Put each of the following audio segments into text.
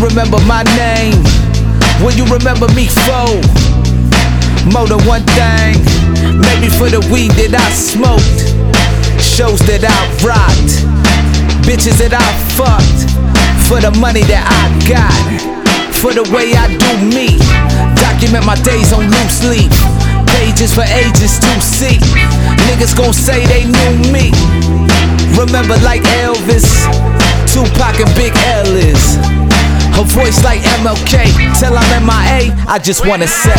remember my name? Will you remember me for more than one thing? Maybe for the weed that I smoked, shows that I rocked, bitches that I fucked, for the money that I got, for the way I do me. Document my days on loose leaf, pages for ages to see. Niggas gon' say they knew me. Remember like Elvis, Tupac and Big L is. Her voice like MLK. Till I'm MIA, I just wanna say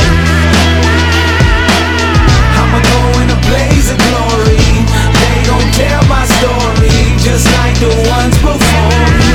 I'ma go in a blaze of glory. They gon' tell my story just like the ones before me.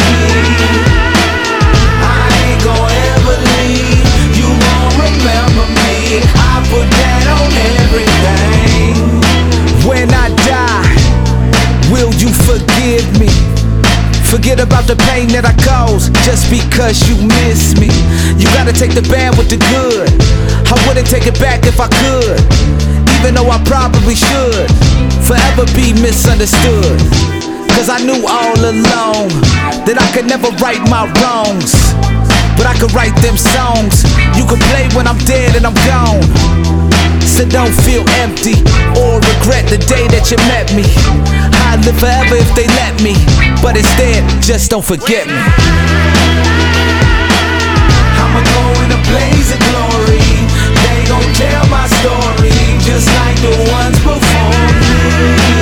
I ain't gon' ever leave. You won't remember me. I put that on everything. When I die, will you forgive me? Forget about the pain that I caused just because you miss me. You gotta take the bad with the good. I wouldn't take it back if I could, even though I probably should forever be misunderstood. Cause I knew all along that I could never right my wrongs, but I could write them songs. You can play when I'm dead and I'm gone. So don't feel empty or regret the day that you met me. I'd live forever if they let me, but instead, just don't forget me. I'ma go in a blaze of glory. They gon' tell my story just like the ones before me.